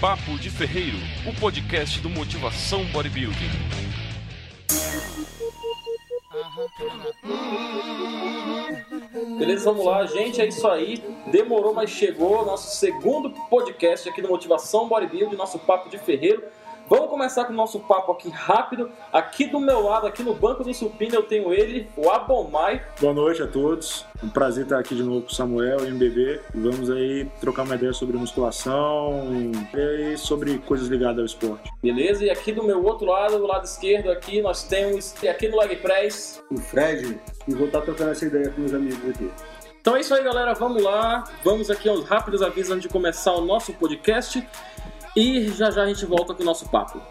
Papo de Ferreiro, o podcast do Motivação Bodybuilding. Beleza, vamos lá, gente, é isso aí. Demorou, mas chegou. Nosso segundo podcast aqui do Motivação Bodybuilding, nosso Papo de Ferreiro. Vamos começar com o nosso papo aqui rápido. Aqui do meu lado, aqui no banco do supino, eu tenho ele, o Abomai. Boa noite a todos. Um prazer estar aqui de novo com o Samuel e o MBB. Vamos aí trocar uma ideia sobre musculação e sobre coisas ligadas ao esporte. Beleza? E aqui do meu outro lado, do lado esquerdo aqui, nós temos aqui no Leg Press o Fred, e vou estar trocando essa ideia com meus amigos aqui. Então é isso aí, galera. Vamos lá. Vamos aqui aos rápidos avisos antes de começar o nosso podcast. E já a gente volta com o nosso papo.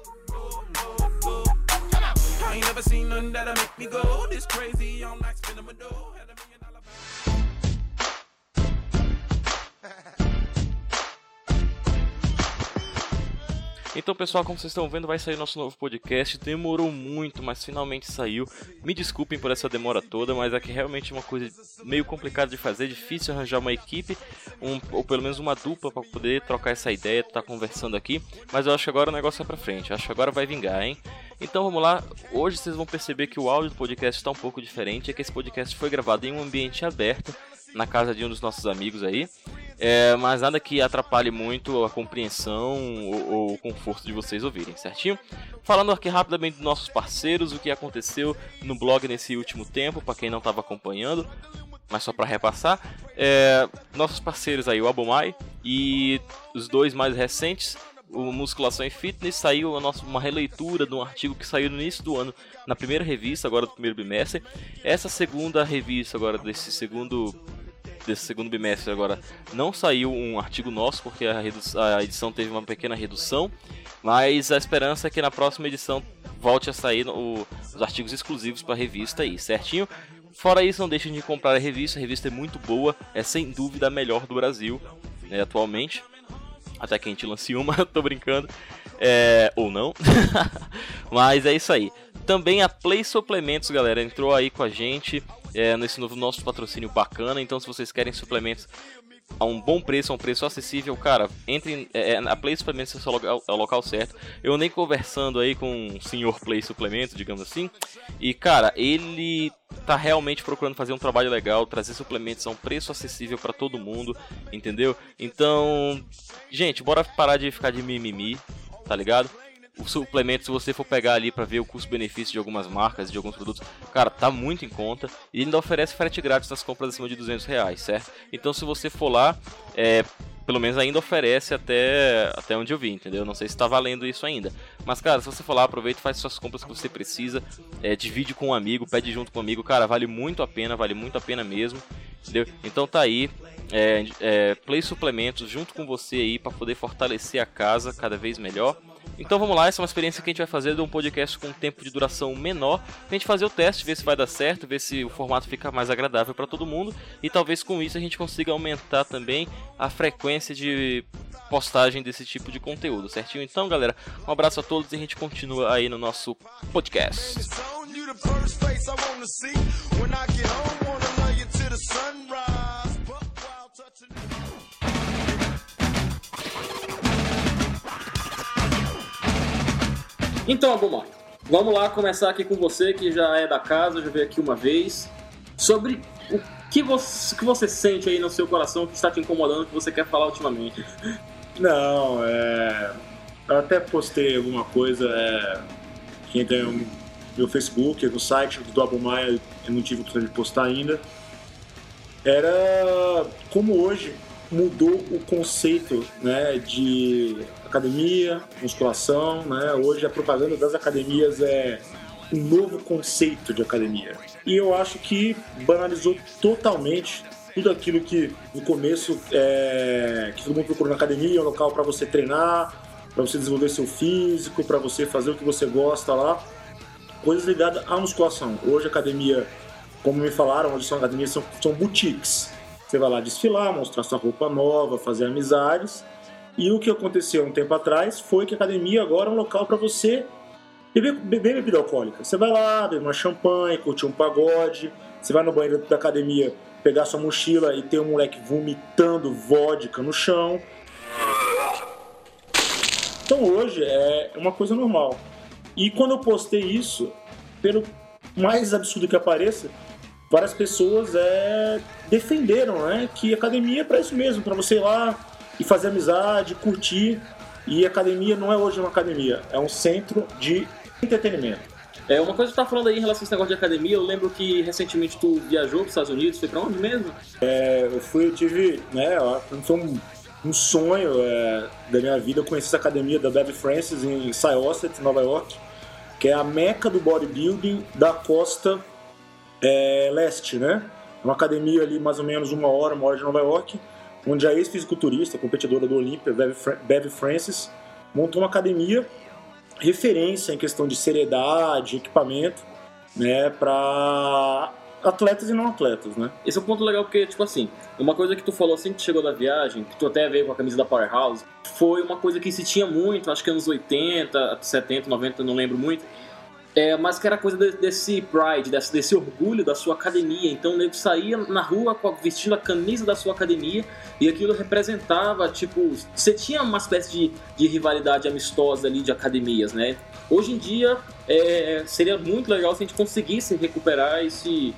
Então, pessoal, como vocês estão vendo, vai sair nosso novo podcast. Demorou muito, mas finalmente saiu. Me desculpem por essa demora toda, mas é que realmente é uma coisa meio complicada de fazer. Difícil arranjar uma equipe, ou pelo menos uma dupla para poder trocar essa ideia, estar conversando aqui. Mas eu acho que agora o negócio é pra frente. Eu acho que agora vai vingar, hein? Então vamos lá. Hoje vocês vão perceber que o áudio do podcast está um pouco diferente. É que esse podcast foi gravado em um ambiente aberto, na casa de um dos nossos amigos aí. Mas nada que atrapalhe muito a compreensão ou o conforto de vocês ouvirem, certinho? Falando aqui rapidamente dos nossos parceiros, o que aconteceu no blog nesse último tempo, para quem não estava acompanhando, mas só para repassar. Nossos parceiros aí, o Abomai e os dois mais recentes, o Musculação e Fitness, saiu uma releitura de um artigo que saiu no início do ano, na primeira revista, agora do primeiro bimestre. Essa segunda revista, agora desse segundo bimestre, agora não saiu um artigo nosso, porque a edição teve uma pequena redução, mas a esperança é que na próxima edição volte a sair os artigos exclusivos para a revista aí, certinho? Fora isso, não deixem de comprar a revista é muito boa, é sem dúvida a melhor do Brasil, atualmente. Até que a gente lance uma, tô brincando. Ou não. Mas é isso aí. Também a Play Suplementos, galera, entrou aí com a gente nesse nosso patrocínio bacana. Então, se vocês querem suplementos a um bom preço, a um preço acessível, cara, entrem. A Play Suplementos é o local certo. Eu andei conversando aí com o senhor Play Suplementos, digamos assim. E, cara, ele tá realmente procurando fazer um trabalho legal, trazer suplementos a um preço acessível para todo mundo, entendeu? Então, gente, bora parar de ficar de mimimi, tá ligado? O suplemento, se você for pegar ali pra ver o custo-benefício de algumas marcas, de alguns produtos, cara, tá muito em conta. E ainda oferece frete grátis nas compras acima de R$200, certo? Então, se você for lá, pelo menos ainda oferece até onde eu vi, entendeu? Não sei se tá valendo isso ainda. Mas, cara, se você for lá, aproveita e faz suas compras que você precisa. Divide com um amigo, pede junto com um amigo. Cara, vale muito a pena mesmo, entendeu? Então tá aí, Play Suplementos junto com você aí pra poder fortalecer a casa cada vez melhor. Então vamos lá, essa é uma experiência que a gente vai fazer de um podcast com um tempo de duração menor, pra gente fazer o teste, ver se vai dar certo, ver se o formato fica mais agradável para todo mundo, e talvez com isso a gente consiga aumentar também a frequência de postagem desse tipo de conteúdo, certinho? Então, galera, um abraço a todos e a gente continua aí no nosso podcast. Então, Abomai, vamos lá começar aqui com você, que já é da casa, já veio aqui uma vez, sobre o que você sente aí no seu coração que está te incomodando, que você quer falar ultimamente. Não, eu até postei alguma coisa, quem tem o meu Facebook, no site do Abomai, eu não tive a oportunidade de postar ainda. Era como hoje mudou o conceito, né, de academia, musculação, né? Hoje a propaganda das academias é um novo conceito de academia. E eu acho que banalizou totalmente tudo aquilo que no começo que todo mundo procurou na academia, um local para você treinar, para você desenvolver seu físico, para você fazer o que você gosta lá, coisas ligadas à musculação. Hoje a academia, como me falaram, hoje são academias, são boutiques. Você vai lá desfilar, mostrar sua roupa nova, fazer amizades. E o que aconteceu um tempo atrás foi que a academia agora é um local para você beber bebida alcoólica. Você vai lá, beber uma champanhe, curtir um pagode. Você vai no banheiro da academia pegar sua mochila e ter um moleque vomitando vodka no chão. Então hoje é uma coisa normal. E quando eu postei isso, pelo mais absurdo que apareça, várias pessoas defenderam, né, que academia é para isso mesmo, para você ir lá e fazer amizade, curtir. E academia não é hoje uma academia, é um centro de entretenimento. Uma coisa que tu tá falando aí em relação a esse negócio de academia, eu lembro que recentemente tu viajou para os Estados Unidos, foi pra onde mesmo? Eu tive, né, foi um sonho da minha vida conhecer essa academia da Bev Francis em Syosset, Nova York, que é a meca do bodybuilding da costa leste, né? Uma academia ali mais ou menos uma hora de Nova York, onde a ex-fisiculturista, competidora do Olímpia, Bev Francis, montou uma academia referência em questão de seriedade, equipamento, né, para atletas e não atletas, né? Esse é um ponto legal porque, tipo assim, uma coisa que tu falou assim que chegou da viagem, que tu até veio com a camisa da Powerhouse, foi uma coisa que se tinha muito, acho que anos 80, 70, 90, não lembro muito, mas que era coisa desse pride, desse orgulho da sua academia. Então o nego saía na rua vestindo a camisa da sua academia e aquilo representava, tipo, você tinha uma espécie de rivalidade amistosa ali de academias, né? Hoje em dia seria muito legal se a gente conseguisse recuperar esse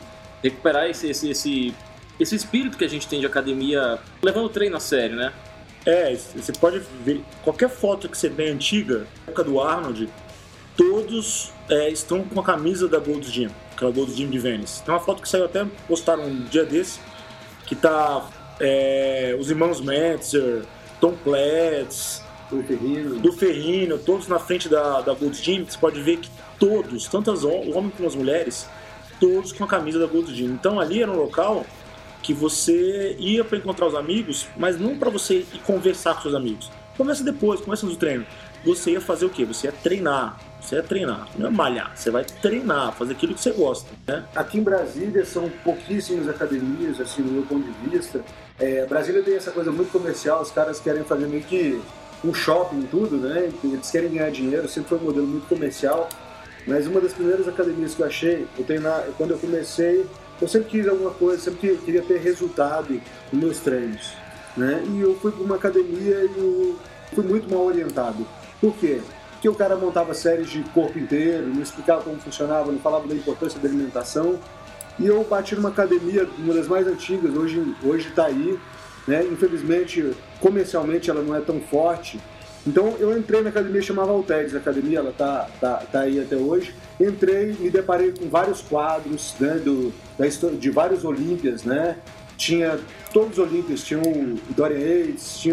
espírito que a gente tem de academia, levando o treino a sério, né? Você pode ver qualquer foto que você vê antiga, época do Arnold, todos estão com a camisa da Gold's Gym, aquela Gold's Gym de Venice. Tem uma foto que saiu, até postaram um dia desse, que tá os irmãos Metzer, Tom Platz, do Ferrino, todos na frente da Gold's Gym. Você pode ver que todos, tanto os homens como as mulheres, todos com a camisa da Gold's Gym. Então ali era um local que você ia para encontrar os amigos, mas não para você ir conversar com seus amigos. Conversa depois, conversa no treino. Você ia fazer o quê? Você ia treinar, não é malhar, você vai treinar, fazer aquilo que você gosta, né? Aqui em Brasília são pouquíssimas academias, assim, no meu ponto de vista. Brasília tem essa coisa muito comercial, os caras querem fazer meio que um shopping, tudo, né? Eles querem ganhar dinheiro, sempre foi um modelo muito comercial. Mas uma das primeiras academias que eu achei, quando eu comecei, eu sempre quis alguma coisa, sempre queria ter resultado nos meus treinos, né? E eu fui para uma academia e eu fui muito mal orientado. Por quê? Porque o cara montava séries de corpo inteiro, não explicava como funcionava, não falava da importância da alimentação. E eu bati numa academia, uma das mais antigas, hoje está aí, né? Infelizmente, comercialmente ela não é tão forte. Então eu entrei na academia, chamava Alteres, a academia, ela tá aí até hoje. Entrei, me deparei com vários quadros, né, de vários Olímpias, né? Tinha todos os Olímpias, tinha o Dorian Yates, tinha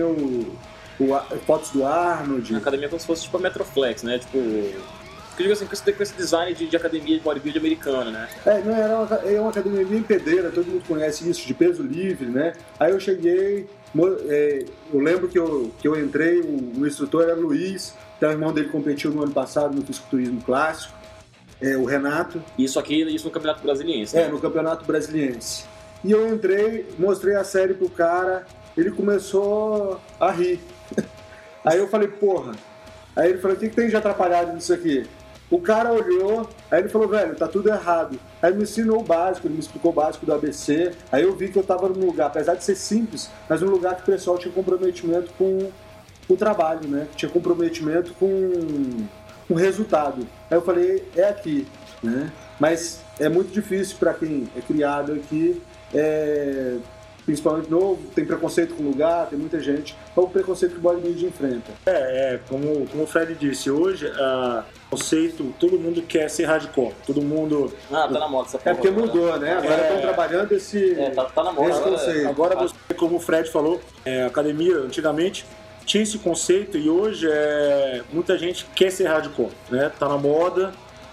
fotos do Arnold. A academia é como se fosse tipo a Metroflex, né? Tipo, eu digo assim, com esse design de academia de bodybuilding americana, né? Era uma academia bem pedreira, todo mundo conhece isso, de peso livre, né? Aí eu cheguei, eu lembro que eu entrei, o instrutor era Luiz, então o irmão dele competiu no ano passado no fisiculturismo clássico, o Renato. Isso no Campeonato Brasiliense, né? No Campeonato Brasiliense. E eu entrei, mostrei a série pro cara, ele começou a rir. Aí eu falei, porra. Aí ele falou, o que tem de atrapalhado nisso aqui? O cara olhou, aí ele falou, velho, tá tudo errado. Aí ele me ensinou o básico, ele me explicou o básico do ABC. Aí eu vi que eu tava num lugar, apesar de ser simples, mas um lugar que o pessoal tinha comprometimento com o trabalho, né? Tinha comprometimento com o resultado. Aí eu falei, é aqui, né? Mas é muito difícil para quem é criado aqui, principalmente novo, tem preconceito com o lugar, tem muita gente. É o preconceito que o bodybuilding enfrenta. Como o Fred disse, hoje o conceito, todo mundo quer ser hardcore, todo mundo... tá na moda essa porra. Porque mudou, né? Agora estão trabalhando esse tá na moda, esse conceito. Agora você, como o Fred falou, a academia antigamente tinha esse conceito e hoje muita gente quer ser hardcore, né? Tá na moda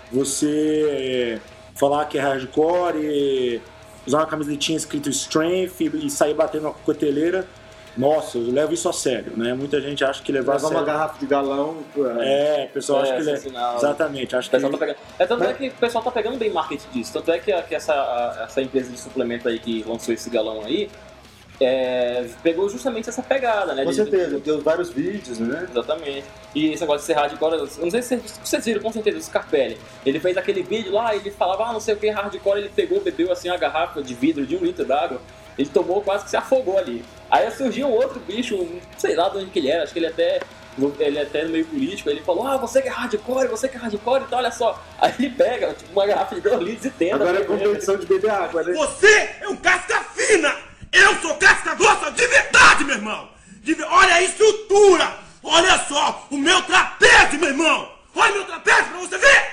você falar que é hardcore e usar uma camisetinha escrito strength e sair batendo uma coqueteleira. Nossa, eu levo isso a sério, né? Muita gente acha que levar a sério... uma garrafa de galão... o pessoal acha que... Exatamente, acho que... Tá pegando... Tanto é que o pessoal tá pegando bem marketing disso. Tanto é que essa empresa de suplemento aí que lançou esse galão aí, pegou justamente essa pegada, né? Com certeza, deu vários vídeos, né? Exatamente. E esse negócio de ser hardcore, eu não sei se vocês viram, com certeza, o Scarpelli. Ele fez aquele vídeo lá, ele falava, não sei o que, hardcore, ele bebeu assim uma garrafa de vidro de 1 litro d'água, ele tomou, quase que se afogou ali. Aí surgiu um outro bicho, não sei lá de onde que ele era, acho que ele até ele é até no meio político, ele falou, você que é hardcore, então olha só. Aí ele pega, tipo, uma garrafa de 2 litros e tenta. Agora é competição de beber água, né? Você é um casca fina! Eu sou casca grossa de verdade, meu irmão! Olha a estrutura! Olha só o meu trapézio, meu irmão! Olha o meu trapézio pra você ver!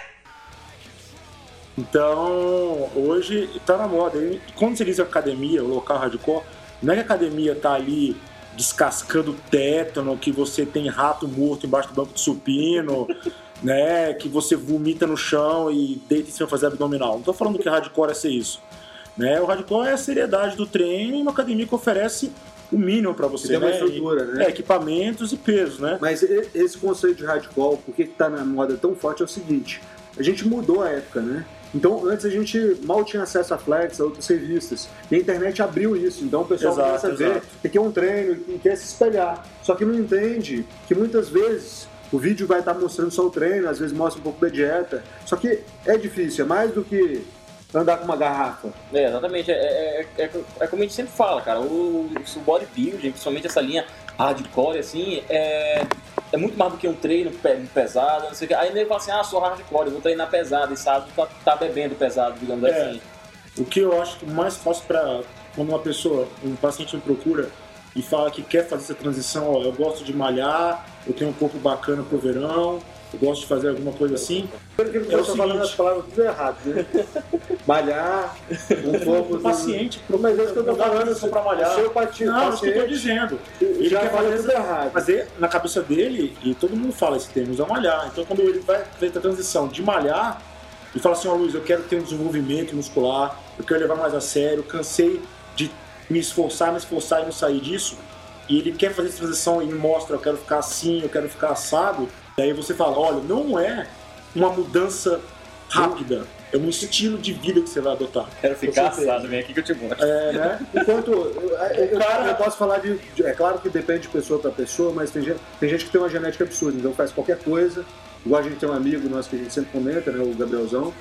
Então, hoje tá na moda. E quando você diz academia, o local hardcore, não é que a academia tá ali descascando tétano, que você tem rato morto embaixo do banco de supino, né? Que você vomita no chão e deita em cima fazer abdominal. Não tô falando que hardcore é ser isso. Né? O hardcore é a seriedade do treino e uma academia que oferece o mínimo para você, tem uma né? estrutura, né? Equipamentos e pesos, né? Mas esse conceito de hardcore, por que tá na moda tão forte, é o seguinte: a gente mudou a época, né? Então, antes a gente mal tinha acesso a flex, a outras revistas. E a internet abriu isso. Então, o pessoal começa a ver que aqui é um treino e quer se espelhar. Só que não entende que muitas vezes o vídeo vai estar mostrando só o treino, às vezes mostra um pouco da dieta. Só que é difícil, é mais do que andar com uma garrafa. Exatamente. É como a gente sempre fala, cara. O bodybuilding, principalmente essa linha hardcore, assim, é muito mais do que um treino pesado, não sei o que. Aí ele fala assim, sou hardcore, eu vou treinar pesado, e sabe que tá bebendo pesado, digamos assim. O que eu acho mais fácil para quando um paciente me procura e fala que quer fazer essa transição, eu gosto de malhar, eu tenho um corpo bacana pro verão, eu gosto de fazer alguma coisa assim. Eu estou falando as palavras tudo errado, né? Malhar, um corpo do paciente. Mas é isso que eu estou falando, só para malhar. Seu patinho, não, é isso que eu estou dizendo. Ele quer fazer na cabeça dele, e todo mundo fala esse termo, é malhar. Então quando ele vai fazer a transição de malhar, ele fala assim, Luiz, eu quero ter um desenvolvimento muscular, eu quero levar mais a sério, cansei de me esforçar e não sair disso, e ele quer fazer essa transição e me mostra, eu quero ficar assim, eu quero ficar assado. Daí você fala, olha, não é uma mudança rápida, é um estilo de vida que você vai adotar. Quero ficar assado, vem aqui que eu te mostro. Né? Enquanto eu posso falar é claro que depende de pessoa para pessoa, mas tem gente que tem uma genética absurda, então faz qualquer coisa. Igual a gente tem um amigo nosso que a gente sempre comenta, né, o Gabrielzão.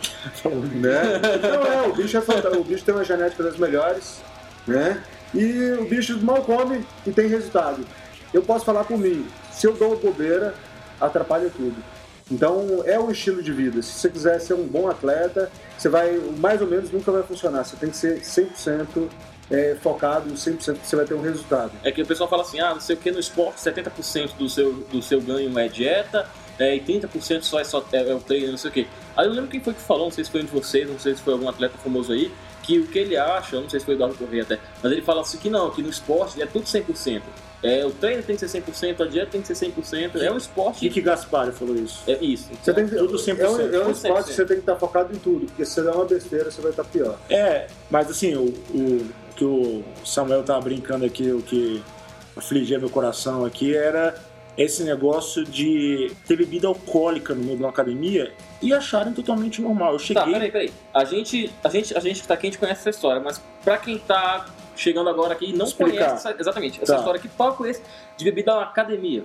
Né? Então, o bicho tem uma genética das melhores, né? E o bicho mal come e tem resultado. Eu posso falar por mim, se eu dou bobeira, atrapalha tudo. Então é um estilo de vida. Se você quiser ser um bom atleta, você vai, mais ou menos, nunca vai funcionar. Você tem que ser 100% focado, 100% que você vai ter um resultado. É que o pessoal fala assim, não sei o que, no esporte 70% do seu ganho é dieta, e 30% só é o treino, não sei o que. Aí eu lembro quem foi que falou, não sei se foi um de vocês, não sei se foi algum atleta famoso aí, que o que ele acha, eu não sei se foi o Eduardo Corrêa até, mas ele fala assim que não, que no esporte é tudo 100%. O treino tem que ser 100%, a dieta tem que ser 100%, é um esporte... E que Gaspar falou isso. É isso. Você tem que, tudo 100%. É um esporte que você tem que estar focado em tudo, porque se você der uma besteira, você vai estar pior. Mas assim, o que o Samuel tava brincando aqui, o que afligia meu coração aqui, era esse negócio de ter bebida alcoólica no meio de uma academia e acharem totalmente normal. Eu cheguei... Tá, peraí. A gente que tá aqui, a gente conhece essa história, mas pra quem tá chegando agora aqui e não conhece exatamente essa história aqui, qual conhece de bebida na academia?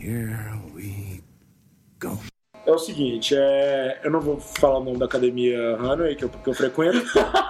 É o seguinte, eu não vou falar o nome da academia Runway, que eu frequento.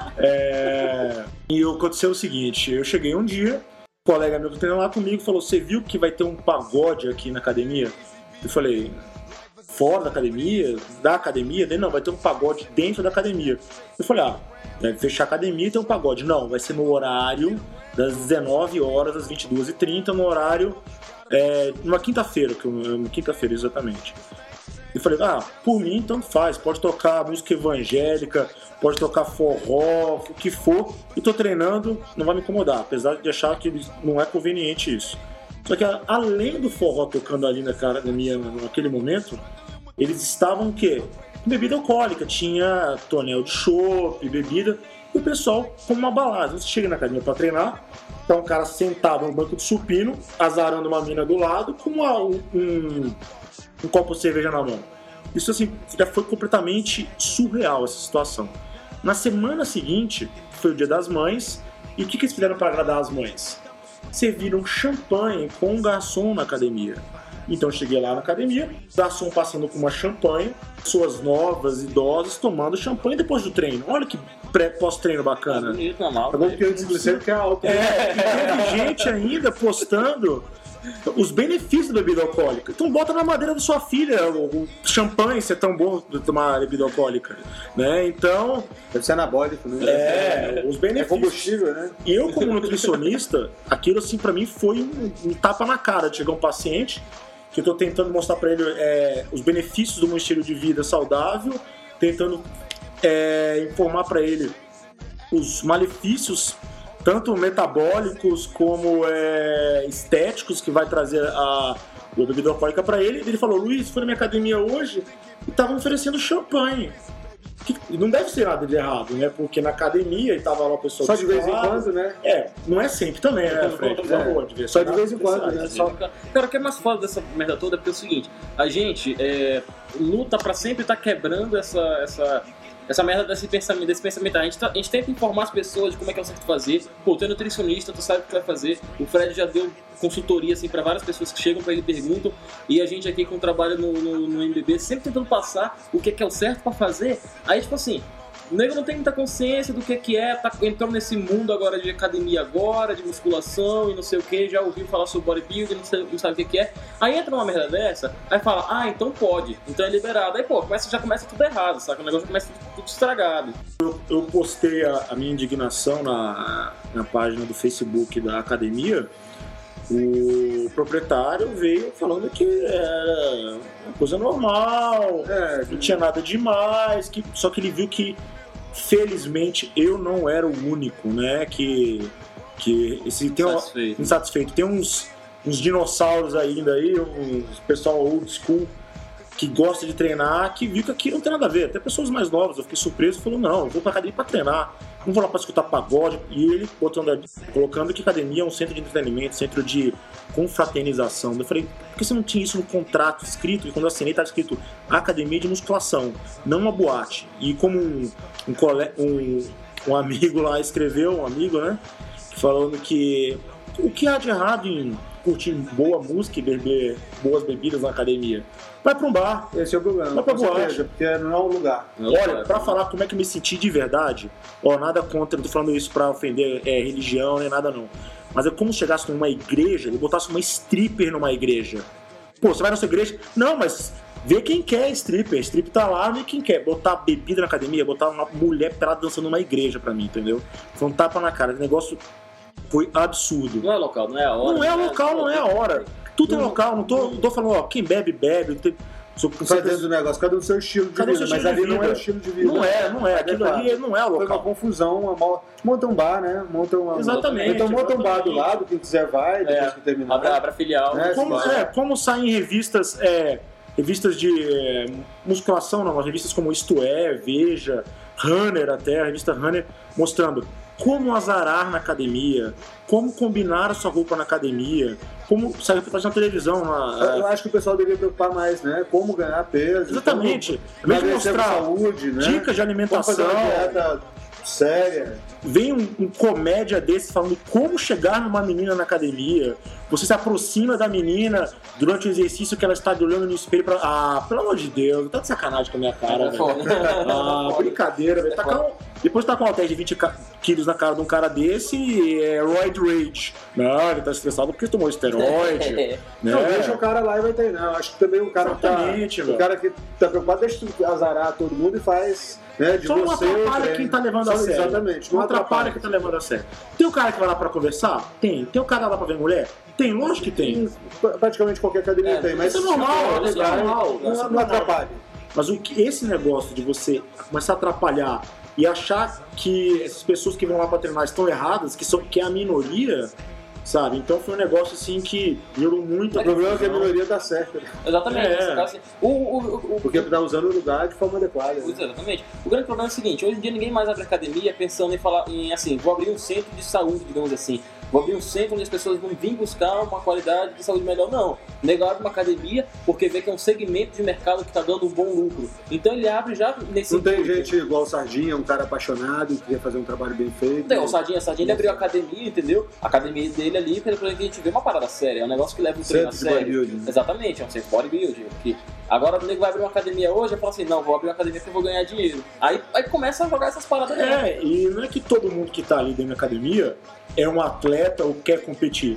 E aconteceu o seguinte, eu cheguei um dia, um colega meu que treina lá comigo falou, você viu que vai ter um pagode aqui na academia? Eu falei, fora da academia? Da academia? Daí, não, vai ter um pagode dentro da academia. Eu falei, deve fechar a academia e ter um pagode. Não, vai ser no horário das 19 horas às 22h30, no horário, numa quinta-feira, quinta-feira exatamente. Eu falei, por mim, tanto faz, pode tocar música evangélica, pode tocar forró, o que for, eu tô treinando, não vai me incomodar, apesar de achar que não é conveniente isso. Só que além do forró tocando ali na academia naquele momento, eles estavam o quê? Com bebida alcoólica, tinha tonel de chopp, bebida, e o pessoal com uma balada. Você chega na academia pra treinar, tá um cara sentado no banco de supino, azarando uma mina do lado, com um copo de cerveja na mão. Isso assim, já foi completamente surreal essa situação. Na semana seguinte, foi o Dia das Mães, e o que eles fizeram para agradar as mães? Serviram champanhe com um garçom na academia. Então eu cheguei lá na academia, garçom passando com uma champanhe, pessoas novas, idosas, tomando champanhe depois do treino. Olha que pós-treino bacana. Bonito, normal. É bom que eu disse que é alto. E teve gente ainda postando os benefícios da bebida alcoólica. Então bota na madeira da sua filha o champanhe, se é tão bom de tomar bebida alcoólica, né? Então... Deve ser anabólico, né? Os benefícios. É combustível, né? E eu, como nutricionista, aquilo assim pra mim foi um tapa na cara de chegar um paciente que eu tô tentando mostrar pra ele os benefícios do meu estilo de vida saudável, tentando informar pra ele os malefícios, tanto metabólicos como estéticos, que vai trazer a bebida alcoólica pra ele. Ele falou: Luiz, fui na minha academia hoje e estavam oferecendo champanhe. Que não deve ser nada de errado, né? Porque na academia e tava lá o pessoal... Só de vez em quando, né? Não é sempre também, né, Fred? Por favor, só de vez em quando, né? Cara, o que é mais foda dessa merda toda é porque é o seguinte: a gente luta pra sempre estar quebrando essa merda desse pensamento. A gente tenta informar as pessoas de como é que é o certo fazer. Pô, tu é nutricionista, tu sabe o que tu vai fazer. O Fred já deu consultoria assim pra várias pessoas que chegam pra ele e perguntam. E a gente aqui com o trabalho no MBB sempre tentando passar o que é o certo pra fazer. Aí, tipo assim, o nego não tem muita consciência do que é, tá entrando nesse mundo agora de academia agora, de musculação e não sei o que, já ouviu falar sobre bodybuilding, não sabe o que é. Aí entra uma merda dessa, aí fala, então pode, então é liberado. Aí, pô, já começa tudo errado, saca? O negócio começa tudo estragado. Eu postei a minha indignação na página do Facebook da academia. O proprietário veio falando que era uma coisa normal, não tinha nada demais, só que ele viu que, felizmente, eu não era o único, né, insatisfeito. Tem uns dinossauros ainda aí, uns pessoal old school, que gosta de treinar, que viu que aqui não tem nada a ver. Até pessoas mais novas, eu fiquei surpreso e falou: não, eu vou pra academia pra treinar, não vou lá pra escutar pagode. E ele colocando que academia é um centro de entretenimento, centro de confraternização. Eu falei: por que você não tinha isso no contrato escrito? E quando eu assinei estava escrito academia de musculação, não uma boate. E como um amigo lá escreveu, né, falando que o que há de errado em curtir boa música e beber boas bebidas na academia? Vai pra um bar. Esse é o problema. Vai pra boate. Porque não é um lugar. Olha, pra falar como é que eu me senti de verdade, nada contra, não tô falando isso pra ofender religião nem nada não. Mas é como se chegasse numa igreja e botasse uma stripper numa igreja. Pô, você vai na sua igreja? Não, mas vê quem quer stripper. Stripper tá lá, vê quem quer. Botar bebida na academia, botar uma mulher pelada dançando numa igreja pra mim, entendeu? Foi um tapa na cara. O negócio foi absurdo. Não é local, não é a hora. Não é local, não é a hora. Tudo é local, não tô falando, quem bebe. Tá dentro do negócio, cada um do seu estilo de vida, mas ali não é o estilo de vida. Não é, aquilo ali não é o local. Foi uma confusão, monta um bar, né? Exatamente. Então monta um bar do lado, quem quiser vai, depois que terminar. Abre a filial. Como saem revistas de musculação, não, revistas como Isto É, Veja, Runner até, a revista Runner, mostrando como azarar na academia, como combinar a sua roupa na academia, como sair pra fazer na televisão. Eu acho que o pessoal deveria preocupar mais, né? Como ganhar peso. Exatamente. Mesmo mostrar saúde, né? Dicas de alimentação. Como fazer uma dieta séria. Vem um comédia desse falando como chegar numa menina na academia. Você se aproxima da menina durante o exercício que ela está olhando no espelho pra... pelo amor de Deus, tá de sacanagem com a minha cara, velho. Brincadeira, velho. Depois tá com um halter de 20 quilos na cara de um cara desse e roid rage. Não, ele tá estressado porque tomou esteroide. Né? Não, deixa o cara lá e vai treinar. Eu acho que também o cara o cara que tá preocupado, deixa azarar todo mundo e faz... Né, só não atrapalha quem tá levando a sério. Exatamente. Não atrapalha quem tá levando a sério. Tem o cara que vai lá pra conversar? Tem. Tem o cara lá pra ver mulher? Tem, lógico que tem. Praticamente qualquer academia tem, mas isso é normal, não atrapalha. Mas esse negócio de você começar a atrapalhar e achar que essas pessoas que vão lá pra treinar estão erradas, que é a minoria, sabe? Então foi um negócio assim que gerou muito... O problema é que a minoria dá certo. Exatamente. Porque tá usando o lugar de forma adequada. Exatamente. O grande problema é o seguinte: hoje em dia ninguém mais abre academia pensando em falar em assim, vou abrir um centro de saúde, digamos assim. Vou abrir um centro onde as pessoas vão vir buscar uma qualidade de saúde melhor. Não. O nego abre uma academia porque vê que é um segmento de mercado que está dando um bom lucro. Então ele abre já nesse... Não tem gente igual o Sardinha, um cara apaixonado que queria fazer um trabalho bem feito. Não, o Sardinha ele abriu a academia, entendeu? A academia dele ali, pelo que a gente vê, uma parada séria. É um negócio que leva um treino a sério. Exatamente, é um centro de bodybuilding. Agora o nego vai abrir uma academia hoje e fala assim: não, vou abrir uma academia porque eu vou ganhar dinheiro. Aí começa a jogar essas paradas aí. E não é que todo mundo que tá ali dentro da academia é um atleta ou quer competir.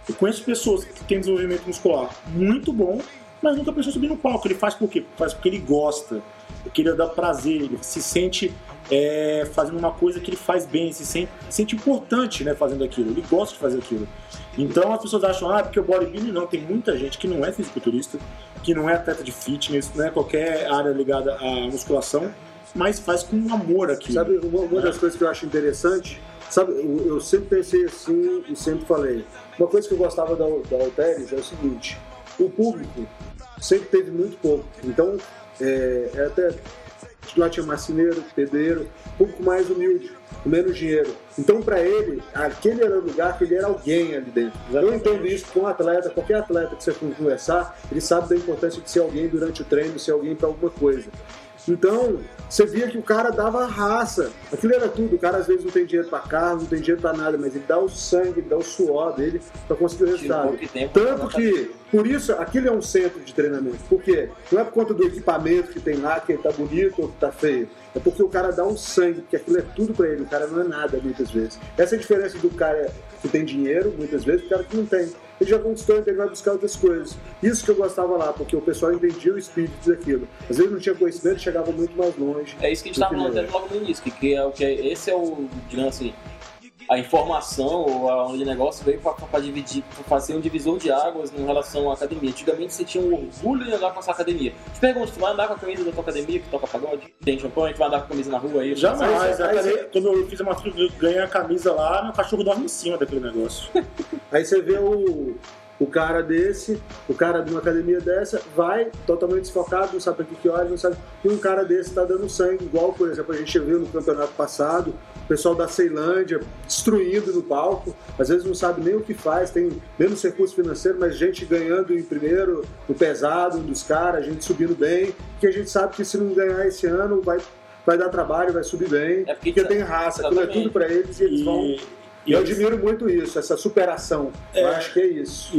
Eu conheço pessoas que têm desenvolvimento muscular muito bom, mas nunca pensou subir no palco. Ele faz por quê? Faz porque ele gosta, porque ele dá prazer, ele se sente fazendo uma coisa que ele faz bem, se sente importante, né, fazendo aquilo, ele gosta de fazer aquilo. Então as pessoas acham, porque o bodybuilding não, tem muita gente que não é fisiculturista, que não é atleta de fitness, não é qualquer área ligada à musculação, mas faz com amor aquilo. Sabe, uma das coisas que eu acho interessante, sabe, eu sempre pensei assim e sempre falei, uma coisa que eu gostava da Halteres é o seguinte, o público sempre teve muito pouco, então até lá tinha marceneiro, pedreiro, um pouco mais humilde, com menos dinheiro. Então, para ele, aquele era o lugar que ele era alguém ali dentro. Eu entendo isso com um atleta, qualquer atleta que você for conversar, ele sabe da importância de ser alguém durante o treino, ser alguém para alguma coisa. Então, você via que o cara dava raça. Aquilo era tudo. O cara às vezes não tem dinheiro para carro, não tem dinheiro para nada, mas ele dá o sangue, ele dá o suor dele para conseguir o resultado. Tanto que, por isso, aquilo é um centro de treinamento. Por quê? Não é por conta do equipamento que tem lá, que ele tá bonito ou que tá feio. É porque o cara dá um sangue, porque aquilo é tudo para ele. O cara não é nada, muitas vezes. Essa é a diferença do cara que tem dinheiro, muitas vezes, do cara que não tem. Ele já conquistou, então ele vai buscar outras coisas. Isso que eu gostava lá, porque o pessoal entendia o espírito daquilo. Às vezes não tinha conhecimento, chegava muito mais longe. É isso que a gente estava falando até logo no início, esse é o, digamos assim, a informação ou a onda de negócio veio para dividir, para fazer um divisor de águas em relação à academia. Antigamente você tinha um orgulho de andar com essa academia. Te pergunto, tu vai andar com a camisa da tua academia que toca pagode? Tem champanhe? Tu vai andar com a camisa na rua aí? Jamais. Quando eu fiz uma tribo, eu ganhei a camisa lá, meu cachorro dorme em cima daquele negócio. Aí você vê o cara desse, o cara de uma academia dessa, vai totalmente desfocado, não sabe para que olha, não sabe. E um cara desse está dando sangue, igual, por exemplo, a gente viu no campeonato passado, o pessoal da Ceilândia destruindo no palco, às vezes não sabe nem o que faz, tem menos recurso financeiro, mas gente ganhando em primeiro, no pesado, um dos caras, gente subindo bem, que a gente sabe que se não ganhar esse ano vai dar trabalho, vai subir bem, porque tem raça, aquilo é tudo para eles e eles vão... E eu admiro muito isso, essa superação. Eu acho que é isso.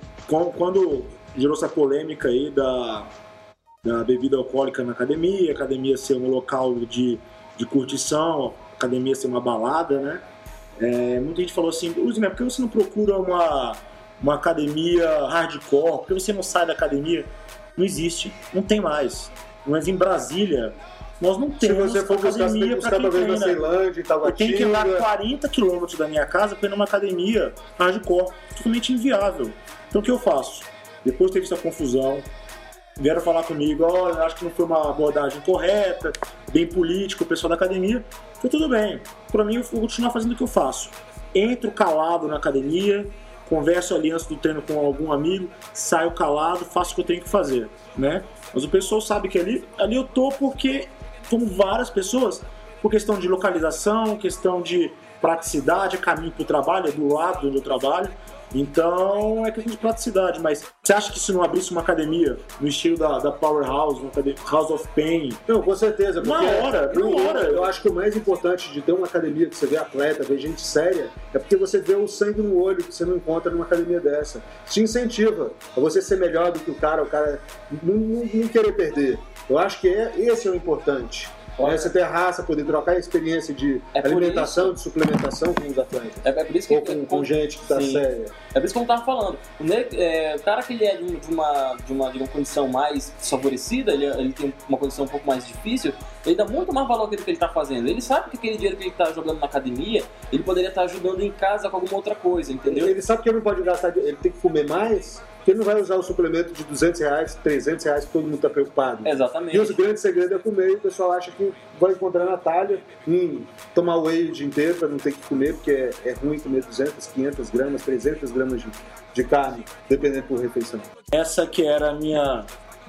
Quando gerou essa polêmica aí da bebida alcoólica na academia, a academia ser um local de curtição, a academia ser uma balada, né? Muita gente falou assim, Uzi, por que você não procura uma academia hardcore? Por que você não sai da academia? Não existe, não tem mais. Mas em Brasília... Nós não temos. Se você for buscar, você tem que buscar talvez na Ceilândia, Itaguatinga. Eu tenho que ir lá 40 km da minha casa para ir numa academia hardcore, totalmente inviável. Então o que eu faço? Depois teve essa confusão, vieram falar comigo, acho que não foi uma abordagem correta, bem política, o pessoal da academia. Foi tudo bem. Para mim, eu vou continuar fazendo o que eu faço. Entro calado na academia, converso ali antes do treino com algum amigo, saio calado, faço o que eu tenho que fazer, né? Mas o pessoal sabe que ali eu tô porque... como várias pessoas, por questão de localização, questão de praticidade, caminho para o trabalho, é do lado do trabalho, então é questão de praticidade. Mas você acha que se não abrisse uma academia no estilo da Powerhouse, uma House of Pain? Não, com certeza. Na hora. Eu acho que o mais importante de ter uma academia que você vê atleta, vê gente séria, é porque você vê o sangue no olho que você não encontra numa academia dessa. Te incentiva a você ser melhor do que o cara não querer perder. Eu acho que esse é o importante. Você ter raça, poder trocar a experiência de alimentação, de suplementação com os atletas. É por isso que com gente que está séria. É por isso que eu estava falando. O cara que ele é de uma condição mais desfavorecida, ele tem uma condição um pouco mais difícil, ele dá muito mais valor àquilo que ele está fazendo. Ele sabe que aquele dinheiro que ele está jogando na academia, ele poderia estar ajudando em casa com alguma outra coisa, entendeu? Ele sabe que ele não pode gastar, ele tem que comer mais, porque ele não vai usar o suplemento de R$200, R$300 que todo mundo está preocupado. Exatamente. E o grande segredo é comer, e o pessoal acha que vai encontrar na talha em tomar whey o dia inteiro para não ter que comer, porque é ruim comer 200, 500 gramas, 300 gramas de carne, dependendo por refeição. Essa que era a minha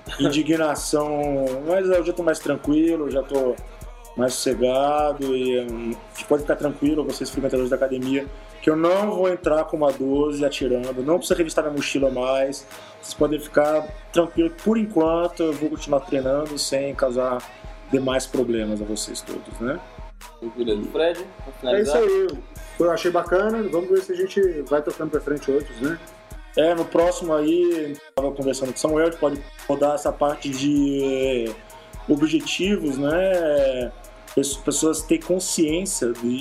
indignação, mas eu já estou mais tranquilo, já estou mais sossegado e pode ficar tranquilo, vocês frequentadores da academia, que eu não vou entrar com uma 12 atirando, não precisa revistar minha mochila mais, vocês podem ficar tranquilos, por enquanto eu vou continuar treinando sem causar demais problemas a vocês todos, né? Beleza, Fred, pra finalizar. É isso aí, eu achei bacana, vamos ver se a gente vai tocando pra frente outros, né? No próximo aí, estava conversando com o Samuel, a gente pode rodar essa parte de objetivos, né? Pessoas terem consciência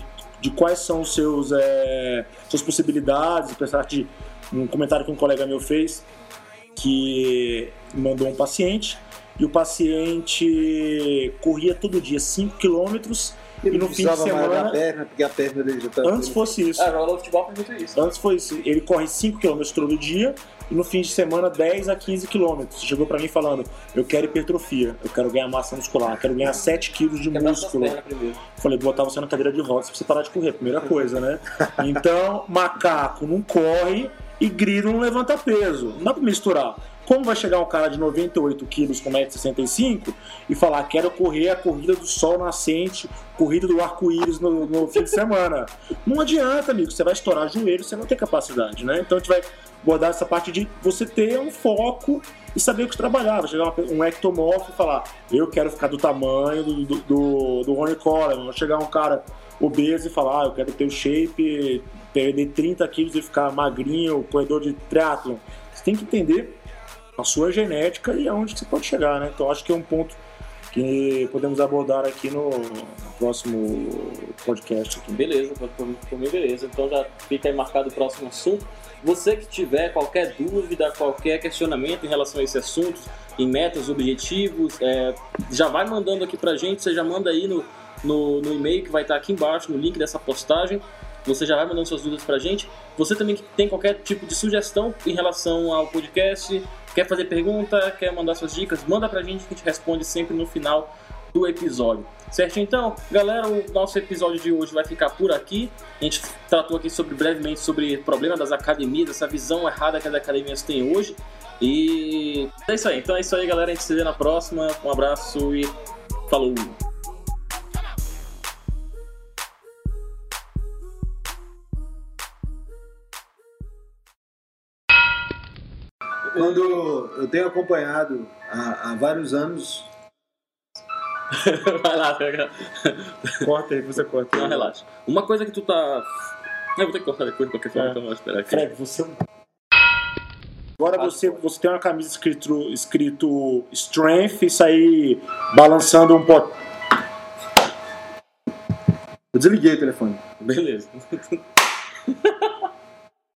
de quais são os suas possibilidades. Um comentário que um colega meu fez, que mandou um paciente, e o paciente corria todo dia 5 km e no fim de semana... perna, porque a perna dele já tá... Antes fosse isso. O futebol foi muito isso. Antes foi isso. Ele corre 5 km todo dia e no fim de semana 10 a 15 km. Chegou pra mim falando, eu quero hipertrofia, eu quero ganhar massa muscular, eu quero ganhar 7 kg de músculo. Falei, botar você na cadeira de rodas pra você parar de correr, primeira coisa, né? Então, macaco não corre e grilo não levanta peso. Não dá pra misturar. Como vai chegar um cara de 98 quilos com 1,65 m e falar, quero correr a corrida do sol nascente, corrida do arco-íris no fim de semana? Não adianta, amigo, você vai estourar joelho, você não tem capacidade, né? Então a gente vai abordar essa parte de você ter um foco e saber o que trabalhar. Vai chegar um ectomorfo e falar, eu quero ficar do tamanho do Ronnie Coleman. Vai chegar um cara obeso e falar, eu quero ter o shape, perder 30 quilos e ficar magrinho, corredor de triatlon. Você tem que entender a sua genética e aonde você pode chegar, né? Então acho que é um ponto que podemos abordar aqui no próximo podcast. Aqui. Beleza, por mim beleza. Então já fica aí marcado o próximo assunto. Você que tiver qualquer dúvida, qualquer questionamento em relação a esse assunto, em metas, objetivos, já vai mandando aqui pra gente, você já manda aí no e-mail que vai estar aqui embaixo, no link dessa postagem. Você já vai mandando suas dúvidas pra gente. Você também que tem qualquer tipo de sugestão em relação ao podcast, quer fazer pergunta, quer mandar suas dicas, manda pra gente que a gente responde sempre no final do episódio. Certo? Então, galera, o nosso episódio de hoje vai ficar por aqui. A gente tratou aqui brevemente sobre o problema das academias, essa visão errada que as academias têm hoje. E é isso aí. Então é isso aí, galera. A gente se vê na próxima. Um abraço e falou! Quando eu tenho acompanhado há vários anos... Vai lá, pega. Corta aí, você corta. Não, relaxa. Uma coisa que tu tá... Eu vou ter que cortar depois de qualquer forma, então vou esperar aqui. Fred, você... Agora você tem uma camisa escrito Strength e sair balançando um pouco. Eu desliguei o telefone. Beleza.